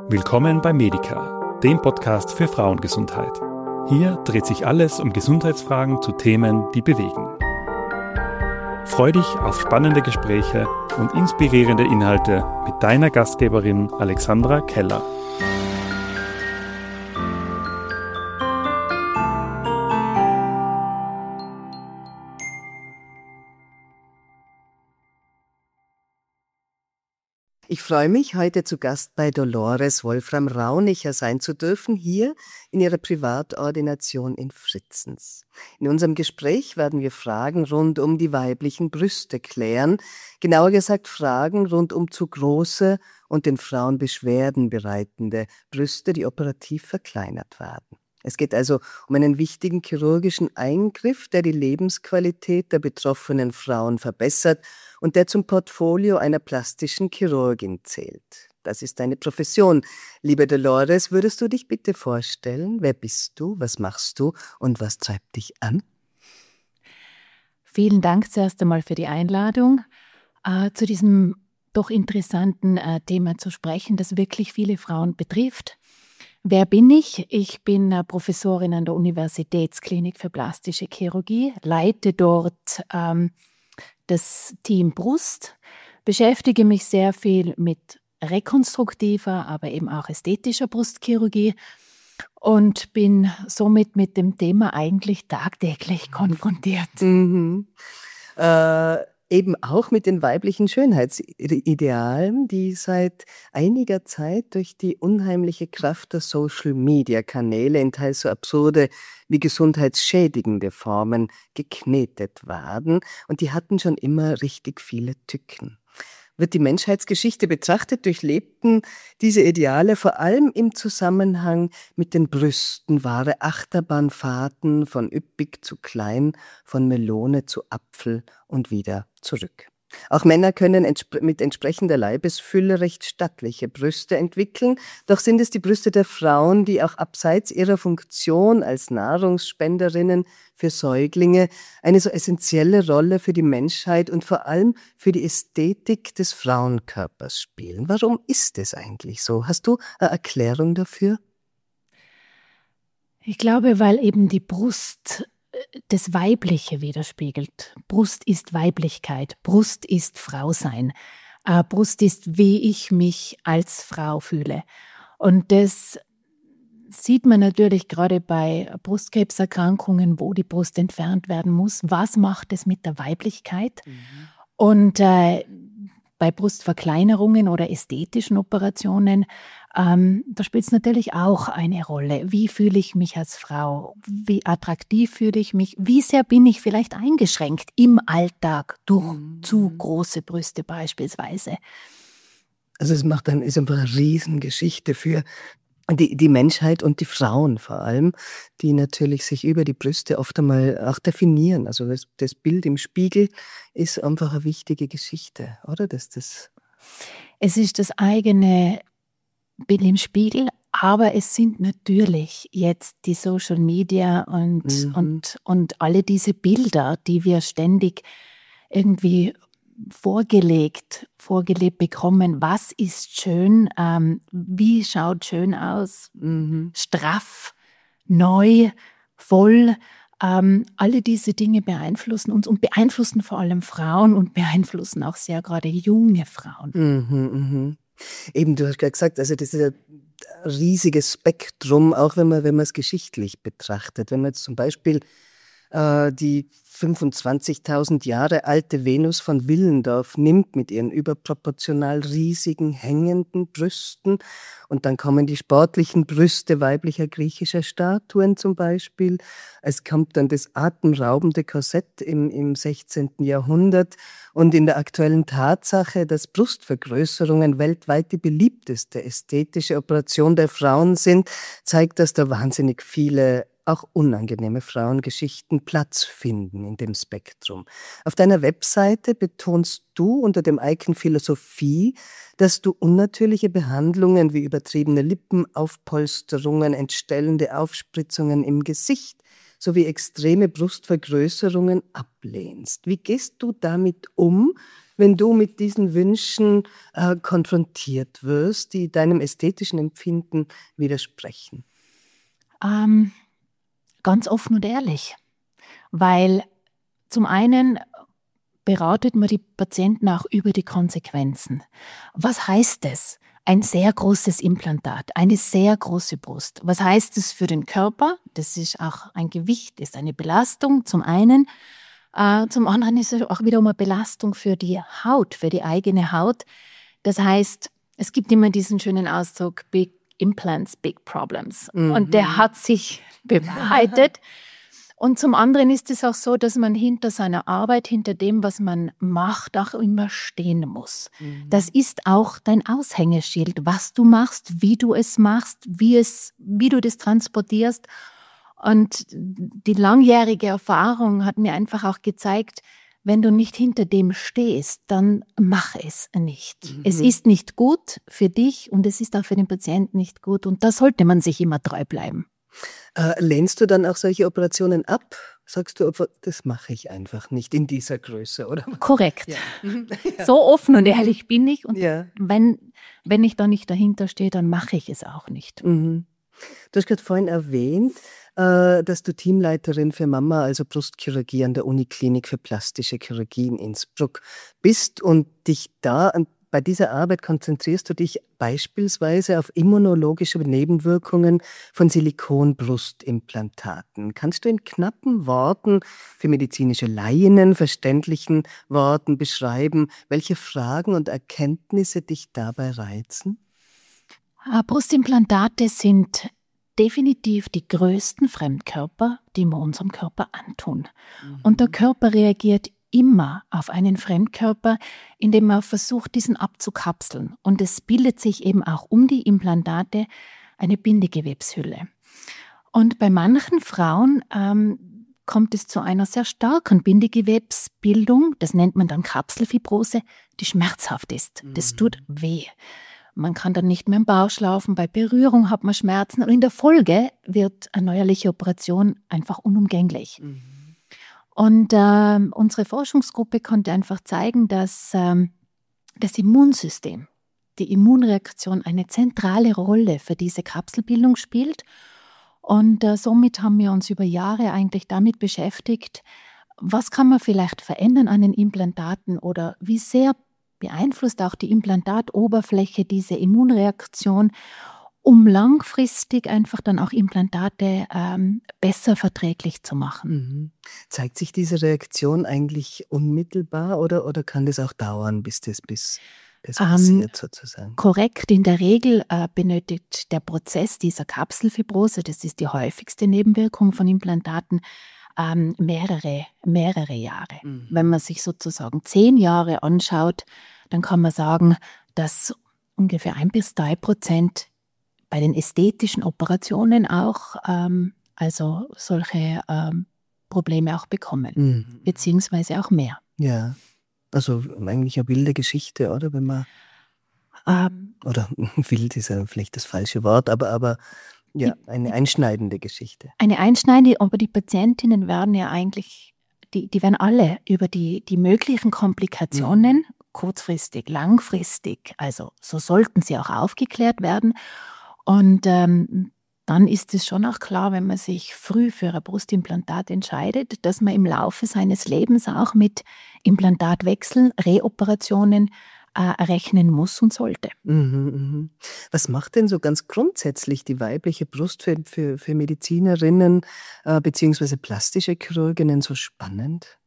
Willkommen bei Medica, dem Podcast für Frauengesundheit. Hier dreht sich alles um Gesundheitsfragen zu Themen, die bewegen. Freu dich auf spannende Gespräche und inspirierende Inhalte mit deiner Gastgeberin Alexandra Keller. Ich freue mich, heute zu Gast bei Dolores Wolfram Raunicher sein zu dürfen, hier in ihrer Privatordination in Fritzens. In unserem Gespräch werden wir Fragen rund um die weiblichen Brüste klären, genauer gesagt Fragen rund um zu große und den Frauen Beschwerden bereitende Brüste, die operativ verkleinert werden. Es geht also um einen wichtigen chirurgischen Eingriff, der die Lebensqualität der betroffenen Frauen verbessert und der zum Portfolio einer plastischen Chirurgin zählt. Das ist deine Profession. Liebe Dolores, würdest du dich bitte vorstellen? Wer bist du? Was machst du? Und was treibt dich an? Vielen Dank zuerst einmal für die Einladung, zu diesem doch interessanten Thema zu sprechen, das wirklich viele Frauen betrifft. Wer bin ich? Ich bin Professorin an der Universitätsklinik für plastische Chirurgie, leite dort das Team Brust, beschäftige mich sehr viel mit rekonstruktiver, aber eben auch ästhetischer Brustchirurgie und bin somit mit dem Thema eigentlich tagtäglich konfrontiert. Eben auch mit den weiblichen Schönheitsidealen, die seit einiger Zeit durch die unheimliche Kraft der Social-Media-Kanäle in teils so absurde wie gesundheitsschädigende Formen geknetet werden. Und die hatten schon immer richtig viele Tücken. Wird die Menschheitsgeschichte betrachtet, durchlebten diese Ideale vor allem im Zusammenhang mit den Brüsten wahre Achterbahnfahrten von üppig zu klein, von Melone zu Apfel und wieder zurück. Auch Männer können mit entsprechender Leibesfülle recht stattliche Brüste entwickeln, doch sind es die Brüste der Frauen, die auch abseits ihrer Funktion als Nahrungsspenderinnen für Säuglinge eine so essentielle Rolle für die Menschheit und vor allem für die Ästhetik des Frauenkörpers spielen. Warum ist es eigentlich so? Hast du eine Erklärung dafür? Ich glaube, weil eben die Brust das Weibliche widerspiegelt. Brust ist Weiblichkeit, Brust ist Frausein, Brust ist, wie ich mich als Frau fühle. Und das sieht man natürlich gerade bei Brustkrebserkrankungen, wo die Brust entfernt werden muss. Was macht es mit der Weiblichkeit? Und bei Brustverkleinerungen oder ästhetischen Operationen, da spielt es natürlich auch eine Rolle. Wie fühle ich mich als Frau? Wie attraktiv fühle ich mich? Wie sehr bin ich vielleicht eingeschränkt im Alltag durch zu große Brüste beispielsweise? Also es ist einfach eine Riesengeschichte für die Menschheit und die Frauen vor allem, die natürlich sich über die Brüste oft einmal auch definieren. Also das Bild im Spiegel ist einfach eine wichtige Geschichte, oder? Es ist das eigene Bild im Spiegel, aber es sind natürlich jetzt die Social Media und alle diese Bilder, die wir ständig irgendwie vorgelebt bekommen. Was ist schön? Wie schaut schön aus? Straff, neu, voll. Alle diese Dinge beeinflussen uns und beeinflussen vor allem Frauen und beeinflussen auch sehr gerade junge Frauen. Eben, du hast gerade gesagt, also das ist ein riesiges Spektrum, auch wenn man es geschichtlich betrachtet. Wenn man jetzt zum Beispiel die 25.000 Jahre alte Venus von Willendorf nimmt mit ihren überproportional riesigen, hängenden Brüsten und dann kommen die sportlichen Brüste weiblicher griechischer Statuen zum Beispiel. Es kommt dann das atemraubende Korsett im 16. Jahrhundert und in der aktuellen Tatsache, dass Brustvergrößerungen weltweit die beliebteste ästhetische Operation der Frauen sind, zeigt, dass da wahnsinnig viele auch unangenehme Frauengeschichten Platz finden in dem Spektrum. Auf deiner Webseite betonst du unter dem Icon Philosophie, dass du unnatürliche Behandlungen wie übertriebene Lippenaufpolsterungen, entstellende Aufspritzungen im Gesicht sowie extreme Brustvergrößerungen ablehnst. Wie gehst du damit um, wenn du mit diesen Wünschen konfrontiert wirst, die deinem ästhetischen Empfinden widersprechen? Ganz offen und ehrlich, weil zum einen beratet man die Patienten auch über die Konsequenzen. Was heißt es? Ein sehr großes Implantat, eine sehr große Brust. Was heißt es für den Körper? Das ist auch ein Gewicht, ist eine Belastung zum einen. Zum anderen ist es auch wiederum eine Belastung für die Haut, für die eigene Haut. Das heißt, es gibt immer diesen schönen Ausdruck, Big Implants, Big Problems. Und der hat sich bewahrheitet. Und zum anderen ist es auch so, dass man hinter seiner Arbeit, hinter dem, was man macht, auch immer stehen muss. Das ist auch dein Aushängeschild, was du machst, wie du es machst, wie du das transportierst. Und die langjährige Erfahrung hat mir einfach auch gezeigt, wenn du nicht hinter dem stehst, dann mach es nicht. Es ist nicht gut für dich und es ist auch für den Patienten nicht gut. Und da sollte man sich immer treu bleiben. Lehnst du dann auch solche Operationen ab? Sagst du, das mache ich einfach nicht in dieser Größe, oder? Korrekt. Ja. So offen und ehrlich bin ich. Und Ja. wenn ich da nicht dahinter stehe, dann mache ich es auch nicht. Du hast gerade vorhin erwähnt, dass du Teamleiterin für Mama, also Brustchirurgie an der Uniklinik für plastische Chirurgie in Innsbruck bist und dich da bei dieser Arbeit konzentrierst du dich beispielsweise auf immunologische Nebenwirkungen von Silikonbrustimplantaten. Kannst du in knappen Worten, für medizinische Laien verständlichen Worten beschreiben, welche Fragen und Erkenntnisse dich dabei reizen? Brustimplantate sind definitiv die größten Fremdkörper, die wir unserem Körper antun. Und der Körper reagiert immer auf einen Fremdkörper, indem er versucht, diesen abzukapseln. Und es bildet sich eben auch um die Implantate eine Bindegewebshülle. Und bei manchen Frauen kommt es zu einer sehr starken Bindegewebsbildung, das nennt man dann Kapselfibrose, die schmerzhaft ist. Das tut weh. Man kann dann nicht mehr im Bausch laufen, bei Berührung hat man Schmerzen und in der Folge wird eine neuerliche Operation einfach unumgänglich. Und unsere Forschungsgruppe konnte einfach zeigen, dass das Immunsystem, die Immunreaktion eine zentrale Rolle für diese Kapselbildung spielt. Und somit haben wir uns über Jahre eigentlich damit beschäftigt, was kann man vielleicht verändern an den Implantaten oder wie sehr beeinflusst auch die Implantatoberfläche diese Immunreaktion, um langfristig einfach dann auch Implantate besser verträglich zu machen. Zeigt sich diese Reaktion eigentlich unmittelbar oder kann das auch dauern, bis das passiert sozusagen? Korrekt, in der Regel benötigt der Prozess dieser Kapselfibrose, das ist die häufigste Nebenwirkung von Implantaten, mehrere Jahre. Wenn man sich sozusagen 10 Jahre anschaut, dann kann man sagen, dass ungefähr 1-3% bei den ästhetischen Operationen auch also solche Probleme auch bekommen, beziehungsweise auch mehr. Ja, also eigentlich eine wilde Geschichte, oder? Wenn man oder wild ist ja vielleicht das falsche Wort, aber ja, eine einschneidende Geschichte. Eine einschneidende, aber die Patientinnen werden ja eigentlich, die werden alle über die möglichen Komplikationen, kurzfristig, langfristig, also so sollten sie auch aufgeklärt werden. Und dann ist es schon auch klar, wenn man sich früh für ein Brustimplantat entscheidet, dass man im Laufe seines Lebens auch mit Implantatwechseln, Reoperationen rechnen muss und sollte. Was macht denn so ganz grundsätzlich die weibliche Brust für Medizinerinnen bzw. plastische Chirurginnen so spannend?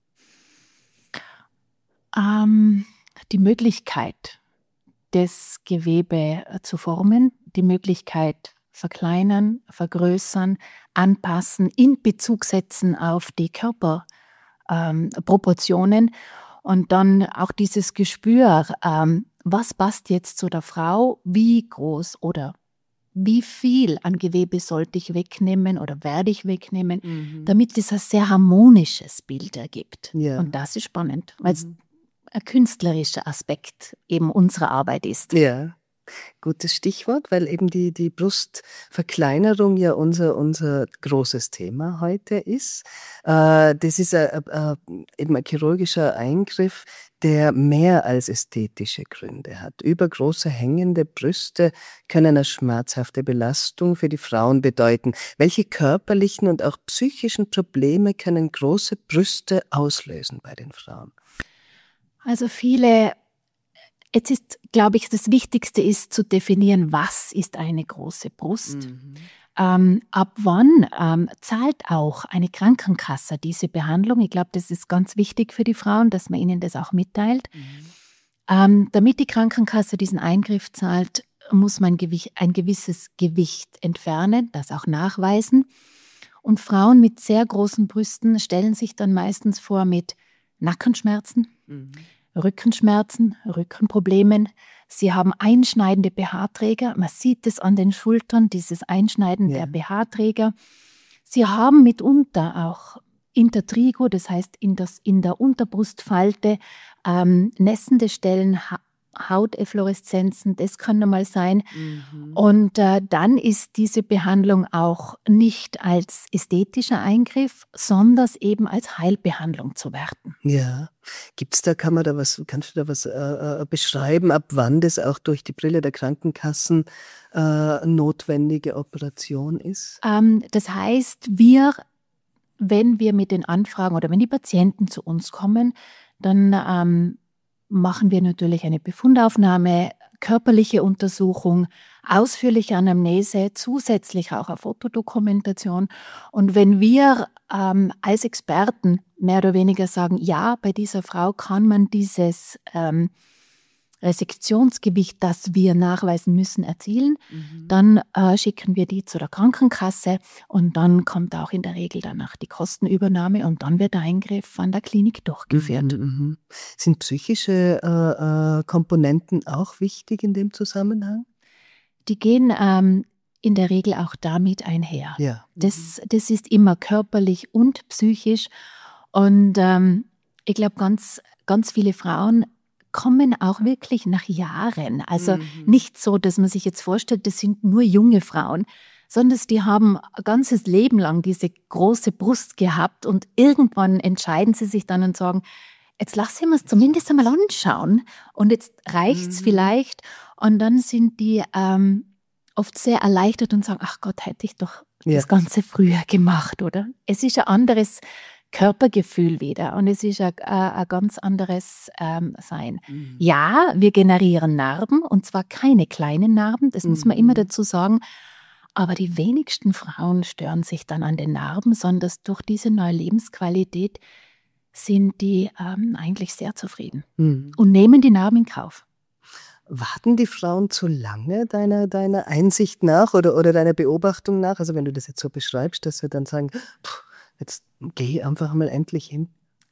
Die Möglichkeit, das Gewebe zu formen, die Möglichkeit verkleinern, vergrößern, anpassen, in Bezug setzen auf die Körperproportionen. Und dann auch dieses Gespür, was passt jetzt zu der Frau, wie groß oder wie viel an Gewebe sollte ich wegnehmen oder werde ich wegnehmen, damit es ein sehr harmonisches Bild ergibt. Ja. Und das ist spannend, weil es ein künstlerischer Aspekt eben unserer Arbeit ist. Ja. Gutes Stichwort, weil eben die Brustverkleinerung ja unser großes Thema heute ist. Das ist eben ein chirurgischer Eingriff, der mehr als ästhetische Gründe hat. Übergroße hängende Brüste können eine schmerzhafte Belastung für die Frauen bedeuten. Welche körperlichen und auch psychischen Probleme können große Brüste auslösen bei den Frauen? Also jetzt ist, glaube ich, das Wichtigste ist zu definieren, was ist eine große Brust. Ab wann zahlt auch eine Krankenkasse diese Behandlung? Ich glaube, das ist ganz wichtig für die Frauen, dass man ihnen das auch mitteilt. Damit die Krankenkasse diesen Eingriff zahlt, muss man ein gewisses Gewicht entfernen, das auch nachweisen. Und Frauen mit sehr großen Brüsten stellen sich dann meistens vor mit Nackenschmerzen, Rückenschmerzen, Rückenproblemen. Sie haben einschneidende BH-Träger. Man sieht es an den Schultern, dieses Einschneiden der BH-Träger. Sie haben mitunter auch Intertrigo, das heißt in der Unterbrustfalte, nässende Stellen, Hauteffloreszenzen, das kann mal sein. Und dann ist diese Behandlung auch nicht als ästhetischer Eingriff, sondern eben als Heilbehandlung zu werten. Ja, kannst du da was beschreiben, ab wann das auch durch die Brille der Krankenkassen notwendige Operation ist? Das heißt, wenn wir mit den Anfragen oder wenn die Patienten zu uns kommen, dann machen wir natürlich eine Befundaufnahme, körperliche Untersuchung, ausführliche Anamnese, zusätzlich auch eine Fotodokumentation. Und wenn wir als Experten mehr oder weniger sagen, ja, bei dieser Frau kann man dieses Resektionsgewicht, das wir nachweisen müssen, erzielen, dann schicken wir die zu der Krankenkasse und dann kommt auch in der Regel danach die Kostenübernahme und dann wird der Eingriff an der Klinik durchgeführt. Sind psychische Komponenten auch wichtig in dem Zusammenhang? Die gehen in der Regel auch damit einher. Ja. Das ist immer körperlich und psychisch und ich glaube, ganz viele Frauen kommen auch wirklich nach Jahren. Also nicht so, dass man sich jetzt vorstellt, das sind nur junge Frauen, sondern die haben ein ganzes Leben lang diese große Brust gehabt und irgendwann entscheiden sie sich dann und sagen, jetzt lass ich mir es zumindest einmal anschauen und jetzt reicht es vielleicht. Und dann sind die oft sehr erleichtert und sagen, ach Gott, hätte ich doch das Ganze früher gemacht, oder? Es ist ein anderes Körpergefühl wieder und es ist ein ganz anderes Sein. Ja, wir generieren Narben und zwar keine kleinen Narben, das muss man immer dazu sagen, aber die wenigsten Frauen stören sich dann an den Narben, sondern durch diese neue Lebensqualität sind die eigentlich sehr zufrieden und nehmen die Narben in Kauf. Warten die Frauen zu lange deiner Einsicht nach oder deiner Beobachtung nach? Also wenn du das jetzt so beschreibst, dass sie dann sagen, jetzt geh einfach mal endlich hin.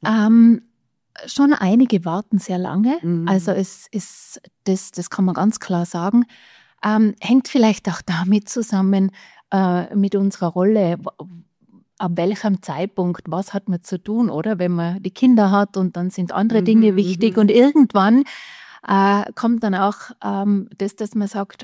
Schon einige warten sehr lange. Also das kann man ganz klar sagen. Hängt vielleicht auch damit zusammen mit unserer Rolle, ab welchem Zeitpunkt, was hat man zu tun, oder? Wenn man die Kinder hat und dann sind andere Dinge wichtig und irgendwann kommt dann auch dass man sagt,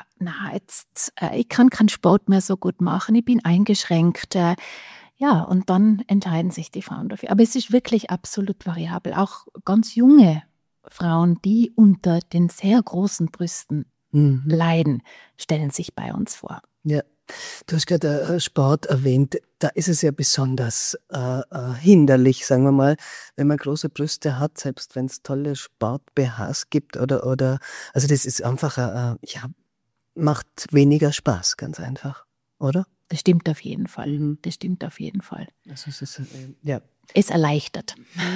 ich kann keinen Sport mehr so gut machen, ich bin eingeschränkt. Ja, und dann entscheiden sich die Frauen dafür. Aber es ist wirklich absolut variabel. Auch ganz junge Frauen, die unter den sehr großen Brüsten leiden, stellen sich bei uns vor. Ja, du hast gerade Sport erwähnt. Da ist es ja besonders hinderlich, sagen wir mal, wenn man große Brüste hat, selbst wenn es tolle Sport-BHs gibt oder also das ist einfach, macht weniger Spaß, ganz einfach, oder? Das stimmt auf jeden Fall. Das stimmt auf jeden Fall. Also es ist, ja. Es erleichtert.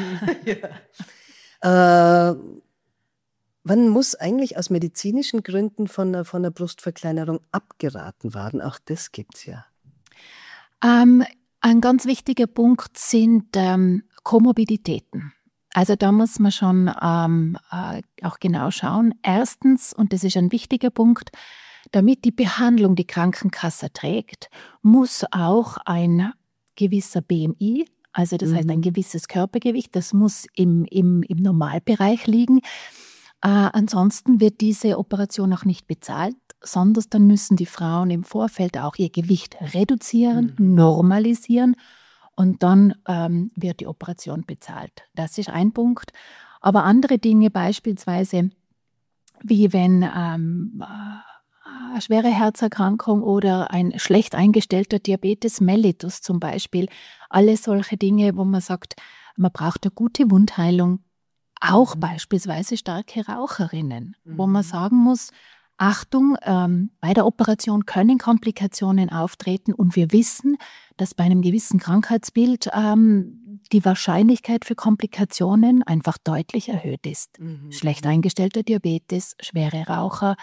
Wann muss eigentlich aus medizinischen Gründen von einer Brustverkleinerung abgeraten werden? Auch das gibt es ja. Ein ganz wichtiger Punkt sind Komorbiditäten. Also da muss man schon auch genau schauen. Erstens, und das ist ein wichtiger Punkt, damit die Behandlung die Krankenkasse trägt, muss auch ein gewisser BMI, also das heißt ein gewisses Körpergewicht, das muss im Normalbereich liegen. Ansonsten wird diese Operation auch nicht bezahlt, sondern dann müssen die Frauen im Vorfeld auch ihr Gewicht reduzieren, normalisieren und dann wird die Operation bezahlt. Das ist ein Punkt. Aber andere Dinge, beispielsweise wie wenn eine schwere Herzerkrankung oder ein schlecht eingestellter Diabetes mellitus zum Beispiel, alle solche Dinge, wo man sagt, man braucht eine gute Wundheilung, auch beispielsweise starke Raucherinnen, wo man sagen muss, Achtung, bei der Operation können Komplikationen auftreten und wir wissen, dass bei einem gewissen Krankheitsbild die Wahrscheinlichkeit für Komplikationen einfach deutlich erhöht ist. Schlecht eingestellter Diabetes, schwere Raucher,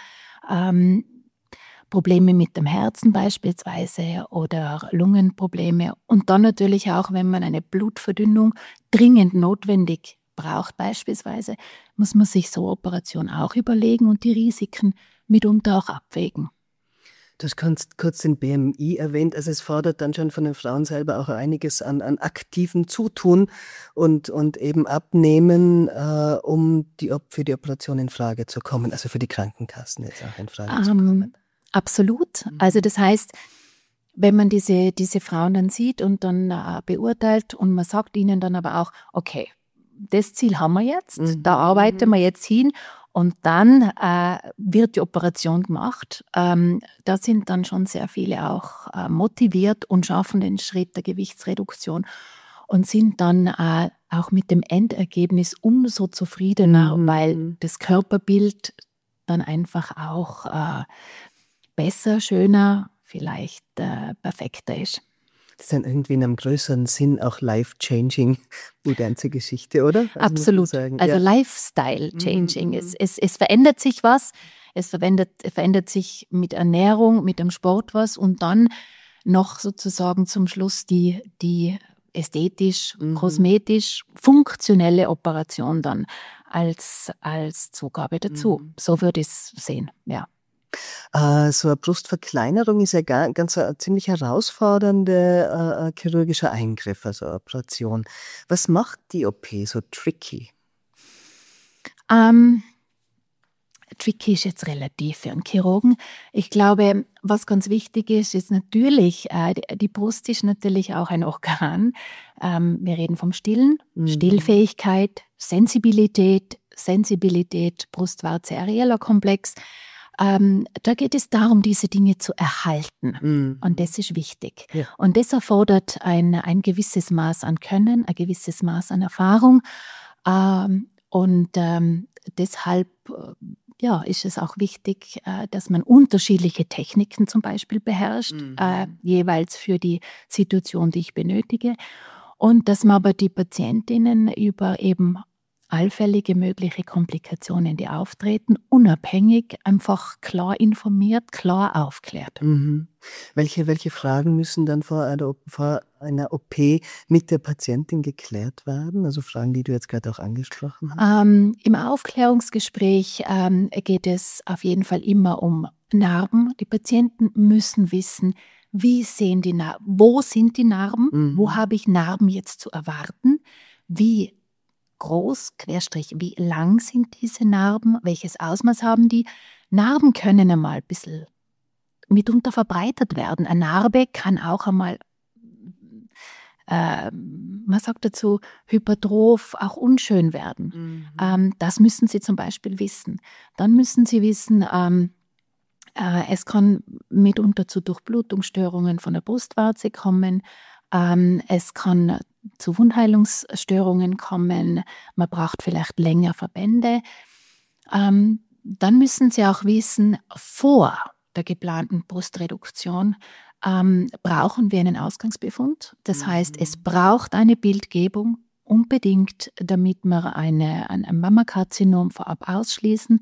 Probleme mit dem Herzen beispielsweise oder Lungenprobleme und dann natürlich auch, wenn man eine Blutverdünnung dringend notwendig braucht beispielsweise, muss man sich so Operation auch überlegen und die Risiken mitunter auch abwägen. Du hast kurz den BMI erwähnt, also es fordert dann schon von den Frauen selber auch einiges an aktivem Zutun und eben Abnehmen, um für die Operation in Frage zu kommen, also für die Krankenkassen jetzt auch in Frage zu kommen. Absolut. Also das heißt, wenn man diese Frauen dann sieht und dann beurteilt und man sagt ihnen dann aber auch, okay, das Ziel haben wir jetzt, da arbeiten wir jetzt hin und dann wird die Operation gemacht. Da sind dann schon sehr viele auch motiviert und schaffen den Schritt der Gewichtsreduktion und sind dann auch mit dem Endergebnis umso zufriedener, weil das Körperbild dann einfach auch besser, schöner, vielleicht perfekter ist. Das ist dann irgendwie in einem größeren Sinn auch life-changing, die ganze Geschichte, oder? Also absolut. Also Lifestyle-changing. Es verändert sich was. Es verändert sich mit Ernährung, mit dem Sport was und dann noch sozusagen zum Schluss die ästhetisch, kosmetisch, funktionelle Operation dann als Zugabe dazu. So würde ich es sehen, ja. So eine Brustverkleinerung ist ja ganz ein ziemlich herausfordernder chirurgischer Eingriff, also Operation. Was macht die OP so tricky? Tricky ist jetzt relativ für einen Chirurgen. Ich glaube, was ganz wichtig ist natürlich, die Brust ist natürlich auch ein Organ. Wir reden vom Stillen, Stillfähigkeit, Sensibilität, Brustwarze-Areola Komplex. Da geht es darum, diese Dinge zu erhalten. Und das ist wichtig. Ja. Und das erfordert ein gewisses Maß an Können, ein gewisses Maß an Erfahrung. Deshalb ist es auch wichtig, dass man unterschiedliche Techniken zum Beispiel beherrscht, jeweils für die Situation, die ich benötige. Und dass man aber die Patientinnen über eben allfällige mögliche Komplikationen, die auftreten, unabhängig einfach klar informiert, klar aufklärt. Welche Fragen müssen dann vor einer OP mit der Patientin geklärt werden? Also Fragen, die du jetzt gerade auch angesprochen hast. Im Aufklärungsgespräch geht es auf jeden Fall immer um Narben. Die Patienten müssen wissen, wie sehen die Narben, wo sind die Narben, wo habe ich Narben jetzt zu erwarten, wie groß, wie lang sind diese Narben, welches Ausmaß haben die. Narben können einmal ein bisschen mitunter verbreitert werden. Eine Narbe kann auch einmal, man sagt dazu, hypertroph, auch unschön werden. Das müssen Sie zum Beispiel wissen. Dann müssen Sie wissen, es kann mitunter zu Durchblutungsstörungen von der Brustwarze kommen. Es kann zu Wundheilungsstörungen kommen, man braucht vielleicht länger Verbände. Dann müssen Sie auch wissen, vor der geplanten Brustreduktion brauchen wir einen Ausgangsbefund. Das heißt, es braucht eine Bildgebung unbedingt, damit wir ein Mammakarzinom vorab ausschließen.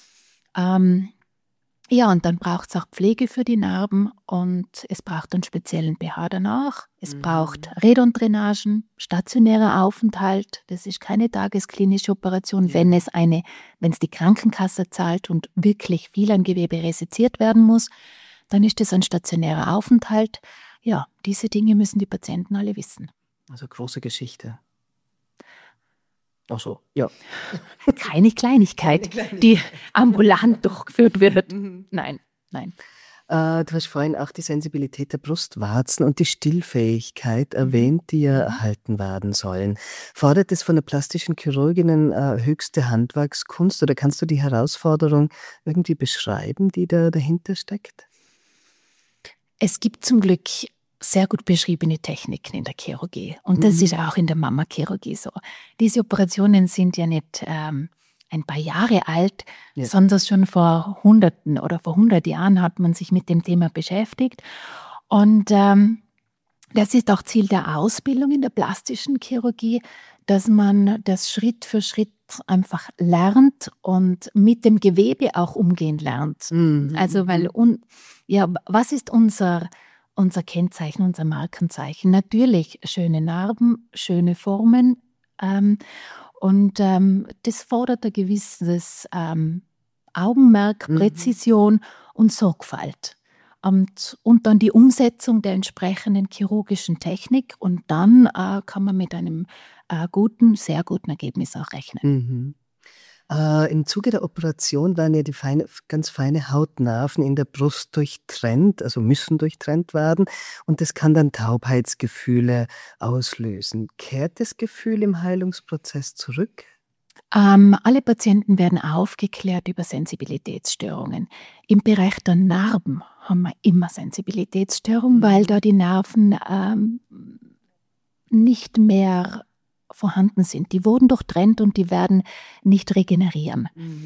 Und dann braucht es auch Pflege für die Narben und es braucht einen speziellen BH danach. Es braucht Redondrainagen, stationärer Aufenthalt. Das ist keine tagesklinische Operation. Wenn es die Krankenkasse zahlt und wirklich viel an Gewebe resiziert werden muss, dann ist es ein stationärer Aufenthalt. Ja, diese Dinge müssen die Patienten alle wissen. Also große Geschichte. Ach so, ja. Keine Kleinigkeit, die ambulant durchgeführt wird. Nein. Du hast vorhin auch die Sensibilität der Brustwarzen und die Stillfähigkeit erwähnt, die ja erhalten werden sollen. Fordert es von der plastischen Chirurgin höchste Handwerkskunst oder kannst du die Herausforderung irgendwie beschreiben, die da dahinter steckt? Es gibt zum Glück sehr gut beschriebene Techniken in der Chirurgie. Und das ist auch in der Mama-Chirurgie so. Diese Operationen sind ja nicht ein paar Jahre alt, sondern schon vor Hunderten oder vor 100 Jahren hat man sich mit dem Thema beschäftigt. Und das ist auch Ziel der Ausbildung in der plastischen Chirurgie, dass man das Schritt für Schritt einfach lernt und mit dem Gewebe auch umgehen lernt. Also was ist unser Kennzeichen, unser Markenzeichen? Natürlich schöne Narben, schöne Formen, und das fordert ein gewisses Augenmerk, Präzision und Sorgfalt. Und dann die Umsetzung der entsprechenden chirurgischen Technik und dann kann man mit einem sehr guten Ergebnis auch rechnen. Im Zuge der Operation werden ja die ganz feine Hautnerven in der Brust durchtrennt, also müssen durchtrennt werden und das kann dann Taubheitsgefühle auslösen. Kehrt das Gefühl im Heilungsprozess zurück? Alle Patienten werden aufgeklärt über Sensibilitätsstörungen. Im Bereich der Narben haben wir immer Sensibilitätsstörungen, weil da die Nerven nicht mehr vorhanden sind. Die wurden durchtrennt und die werden nicht regenerieren.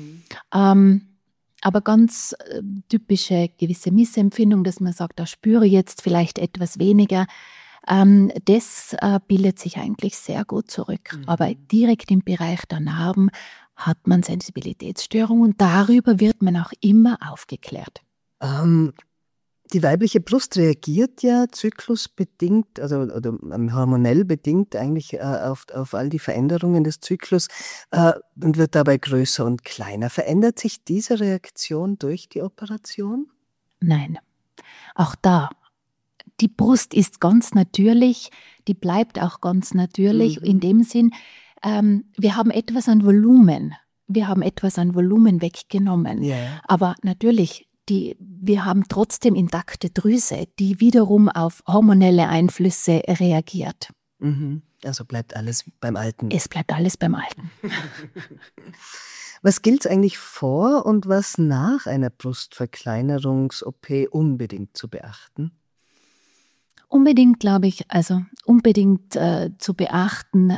Aber ganz typische gewisse Missempfindung, dass man sagt, da spüre ich jetzt vielleicht etwas weniger, das bildet sich eigentlich sehr gut zurück. Aber direkt im Bereich der Narben hat man Sensibilitätsstörungen und darüber wird man auch immer aufgeklärt. Die weibliche Brust reagiert ja zyklusbedingt, also oder hormonell bedingt eigentlich auf all die Veränderungen des Zyklus und wird dabei größer und kleiner. Verändert sich diese Reaktion durch die Operation? Nein, auch da. Die Brust ist ganz natürlich, die bleibt auch ganz natürlich in dem Sinn, wir haben etwas an Volumen. Wir haben etwas an Volumen weggenommen. Yeah. Aber natürlich, wir haben trotzdem intakte Drüse, die wiederum auf hormonelle Einflüsse reagiert. Also bleibt alles beim Alten. Es bleibt alles beim Alten. Was gilt eigentlich vor und was nach einer Brustverkleinerungs-OP unbedingt zu beachten? Unbedingt, glaube ich, zu beachten,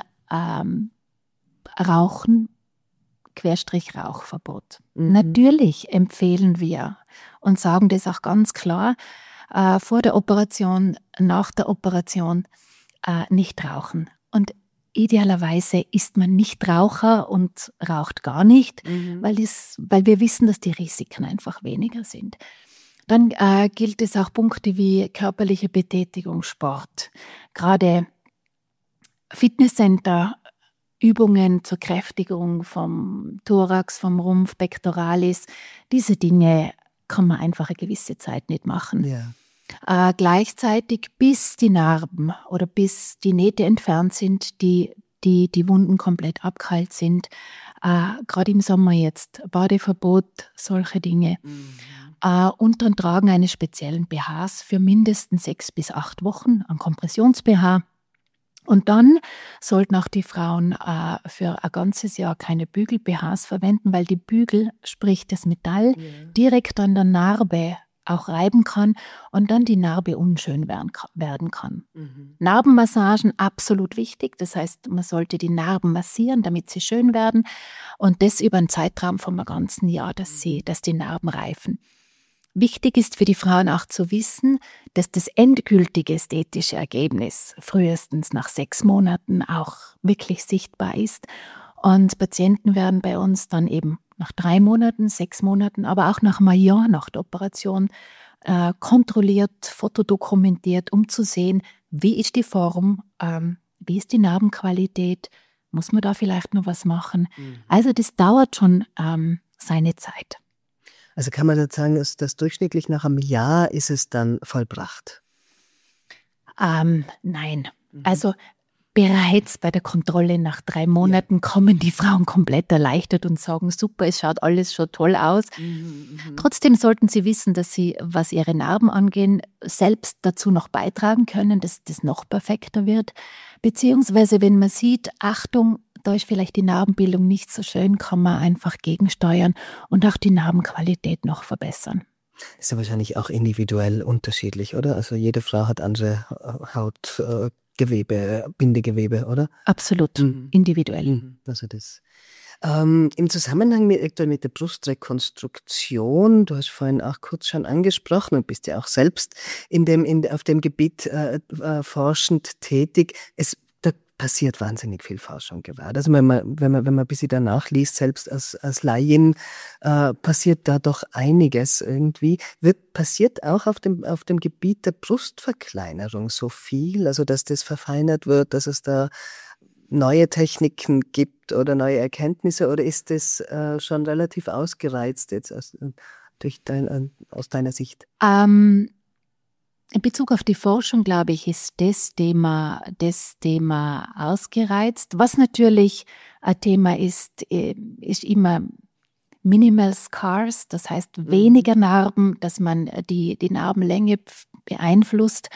Rauchen, Rauchverbot. Natürlich empfehlen wir und sagen das auch ganz klar, vor der Operation, nach der Operation nicht rauchen. Und idealerweise ist man nicht Raucher und raucht gar nicht, weil wir wissen, dass die Risiken einfach weniger sind. Dann gilt es auch Punkte wie körperliche Betätigung, Sport. Gerade Fitnesscenter, Übungen zur Kräftigung vom Thorax, vom Rumpf, Pectoralis, diese Dinge kann man einfach eine gewisse Zeit nicht machen. Ja. Gleichzeitig, bis die Narben oder bis die Nähte entfernt sind, die Wunden komplett abgeheilt sind, gerade im Sommer jetzt Badeverbot, solche Dinge. Und dann Tragen eines speziellen BHs für mindestens 6 bis 8 Wochen, ein Kompressions-BH. Und dann sollten auch die Frauen für ein ganzes Jahr keine Bügel-BHs verwenden, weil die Bügel, sprich das Metall, direkt an der Narbe auch reiben kann und dann die Narbe unschön werden kann. Narbenmassagen, absolut wichtig. Das heißt, man sollte die Narben massieren, damit sie schön werden. Und das über einen Zeitraum von einem ganzen Jahr, dass die Narben reifen. Wichtig ist für die Frauen auch zu wissen, dass das endgültige ästhetische Ergebnis frühestens nach 6 Monaten auch wirklich sichtbar ist. Und Patienten werden bei uns dann eben nach 3 Monaten, 6 Monaten, aber auch nach einem Jahr nach der Operation kontrolliert, fotodokumentiert, um zu sehen, wie ist die Form, wie ist die Narbenqualität, muss man da vielleicht noch was machen. Also das dauert schon seine Zeit. Also kann man jetzt sagen, dass durchschnittlich nach einem Jahr ist es dann vollbracht? Nein. Also bereits bei der Kontrolle nach 3 Monaten kommen die Frauen komplett erleichtert und sagen, super, es schaut alles schon toll aus. Trotzdem sollten sie wissen, dass sie, was ihre Narben angehen, selbst dazu noch beitragen können, dass das noch perfekter wird. Beziehungsweise, wenn man sieht, Achtung, da ist vielleicht die Narbenbildung nicht so schön, kann man einfach gegensteuern und auch die Narbenqualität noch verbessern. Das ist ja wahrscheinlich auch individuell unterschiedlich, oder? Also jede Frau hat andere Hautgewebe, Bindegewebe, oder? Absolut, individuell. Also das. Im Zusammenhang mit der Brustrekonstruktion, du hast vorhin auch kurz schon angesprochen und bist ja auch selbst auf dem Gebiet forschend tätig. Da passiert wahnsinnig viel Forschung gerade. Also wenn man ein bisschen danach liest, selbst als Laien, passiert da doch einiges irgendwie. Passiert auch auf dem Gebiet der Brustverkleinerung so viel, also dass das verfeinert wird, dass es da neue Techniken gibt oder neue Erkenntnisse, oder ist das schon relativ ausgereizt jetzt aus deiner Sicht? In Bezug auf die Forschung, glaube ich, ist das Thema ausgereizt. Was natürlich ein Thema ist immer Minimal Scars, das heißt weniger Narben, dass man die Narbenlänge beeinflusst.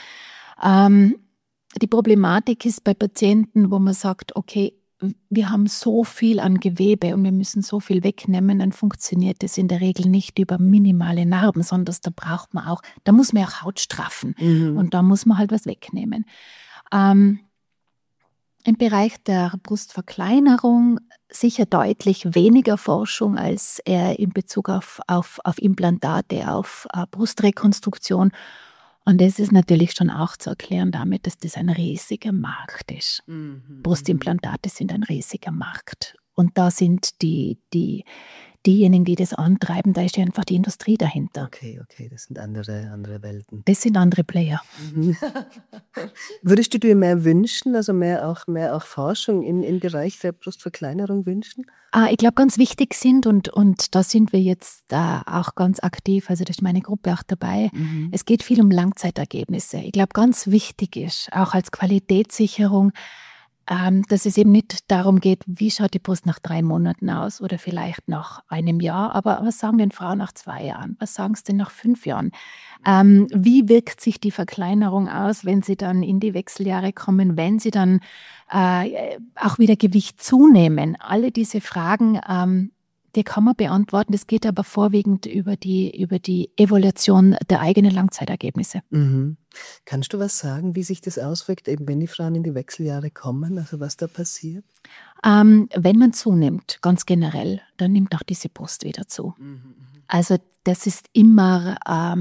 Die Problematik ist bei Patienten, wo man sagt, okay, wir haben so viel an Gewebe und wir müssen so viel wegnehmen, dann funktioniert das in der Regel nicht über minimale Narben, sondern da muss man auch Haut straffen und da muss man halt was wegnehmen. Im Bereich der Brustverkleinerung sicher deutlich weniger Forschung als in Bezug auf Implantate, auf Brustrekonstruktion. Und das ist natürlich schon auch zu erklären damit, dass das ein riesiger Markt ist. Brustimplantate sind ein riesiger Markt. Und da sind diejenigen, die das antreiben, da ist ja einfach die Industrie dahinter. Okay, das sind andere Welten. Das sind andere Player. Würdest du dir mehr wünschen, also mehr auch Forschung im Bereich der Brustverkleinerung wünschen? Ich glaube, ganz wichtig sind, und da sind wir jetzt auch ganz aktiv, also da ist meine Gruppe auch dabei. Es geht viel um Langzeitergebnisse. Ich glaube, ganz wichtig ist, auch als Qualitätssicherung, dass es eben nicht darum geht, wie schaut die Brust nach 3 Monaten aus oder vielleicht nach einem Jahr, aber was sagen denn Frauen nach 2 Jahren? Was sagen sie denn nach 5 Jahren? Wie wirkt sich die Verkleinerung aus, wenn sie dann in die Wechseljahre kommen, wenn sie dann auch wieder Gewicht zunehmen? Alle diese Fragen, die kann man beantworten. Das geht aber vorwiegend über die Evaluation der eigenen Langzeitergebnisse. Kannst du was sagen, wie sich das auswirkt, eben wenn die Frauen in die Wechseljahre kommen, also was da passiert? Wenn man zunimmt, ganz generell, dann nimmt auch diese Brust wieder zu. Also das ist immer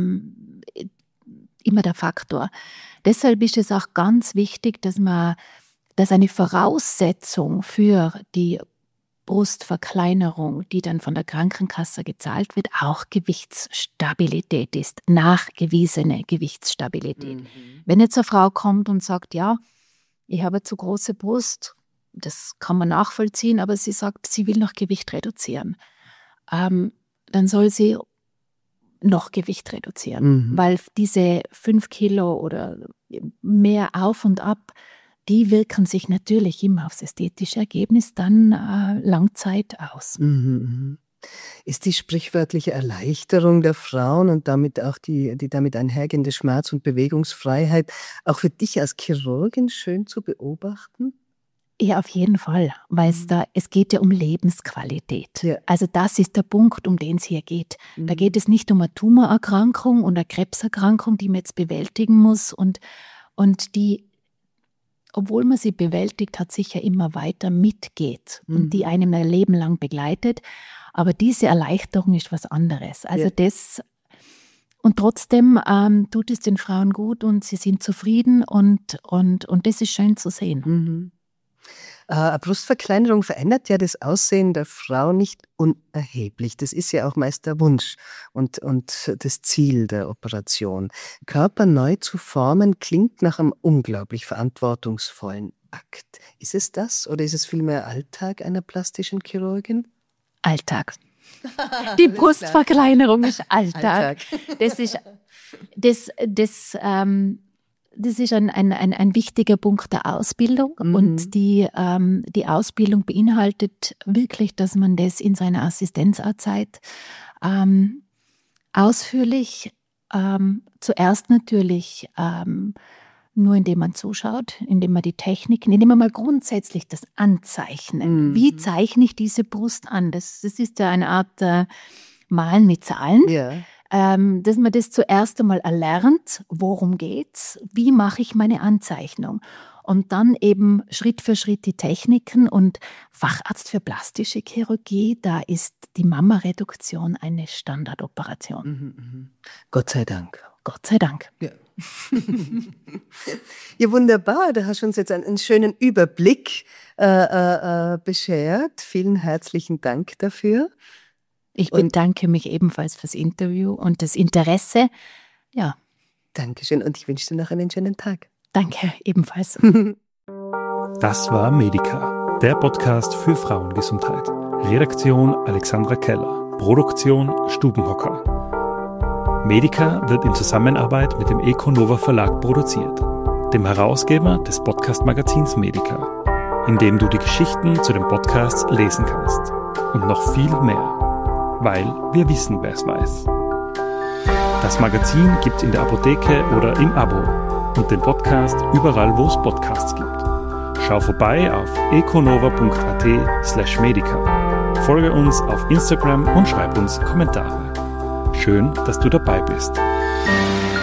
der Faktor. Deshalb ist es auch ganz wichtig, dass eine Voraussetzung für die Brustverkleinerung, die dann von der Krankenkasse gezahlt wird, auch Gewichtsstabilität ist, nachgewiesene Gewichtsstabilität. Wenn jetzt eine Frau kommt und sagt, ja, ich habe zu große Brust, das kann man nachvollziehen, aber sie sagt, sie will noch Gewicht reduzieren, dann soll sie noch Gewicht reduzieren, weil diese 5 Kilo oder mehr auf und ab, die wirken sich natürlich immer aufs ästhetische Ergebnis dann Langzeit aus. Ist die sprichwörtliche Erleichterung der Frauen und damit auch die damit einhergehende Schmerz- und Bewegungsfreiheit auch für dich als Chirurgin schön zu beobachten? Ja, auf jeden Fall, weil es geht ja um Lebensqualität. Ja. Also das ist der Punkt, um den es hier geht. Da geht es nicht um eine Tumorerkrankung und eine Krebserkrankung, die man jetzt bewältigen muss und die, obwohl man sie bewältigt hat, sicher immer weiter mitgeht und die einem ein Leben lang begleitet. Aber diese Erleichterung ist was anderes. Also das, und trotzdem tut es den Frauen gut und sie sind zufrieden und das ist schön zu sehen. Eine Brustverkleinerung verändert ja das Aussehen der Frau nicht unerheblich. Das ist ja auch meist der Wunsch und das Ziel der Operation. Körper neu zu formen klingt nach einem unglaublich verantwortungsvollen Akt. Ist es das oder ist es vielmehr Alltag einer plastischen Chirurgin? Alltag. Die ist ein wichtiger Punkt der Ausbildung. Und die Ausbildung beinhaltet wirklich, dass man das in seiner Assistenzzeit ausführlich, zuerst natürlich nur indem man zuschaut, indem man die Techniken, indem man mal grundsätzlich das Anzeichnen. Wie zeichne ich diese Brust an? Das ist ja eine Art Malen mit Zahlen. Ja. Dass man das zuerst einmal erlernt, worum geht's, wie mache ich meine Anzeichnung und dann eben Schritt für Schritt die Techniken. Und Facharzt für plastische Chirurgie, da ist die Mammareduktion eine Standardoperation. Gott sei Dank. Gott sei Dank. Ja. Ja, wunderbar. Da hast du uns jetzt einen schönen Überblick beschert. Vielen herzlichen Dank dafür. Ich bedanke mich ebenfalls fürs Interview und das Interesse. Ja. Dankeschön und ich wünsche dir noch einen schönen Tag. Danke, ebenfalls. Das war Medica, der Podcast für Frauengesundheit. Redaktion Alexandra Keller, Produktion Stubenhocker. Medica wird in Zusammenarbeit mit dem Econova Verlag produziert, dem Herausgeber des Podcast-Magazins Medica, in dem du die Geschichten zu den Podcasts lesen kannst und noch viel mehr. Weil wir wissen, wer es weiß. Das Magazin gibt's in der Apotheke oder im Abo und den Podcast überall, wo es Podcasts gibt. Schau vorbei auf econova.at/medica. Folge uns auf Instagram und schreib uns Kommentare. Schön, dass du dabei bist.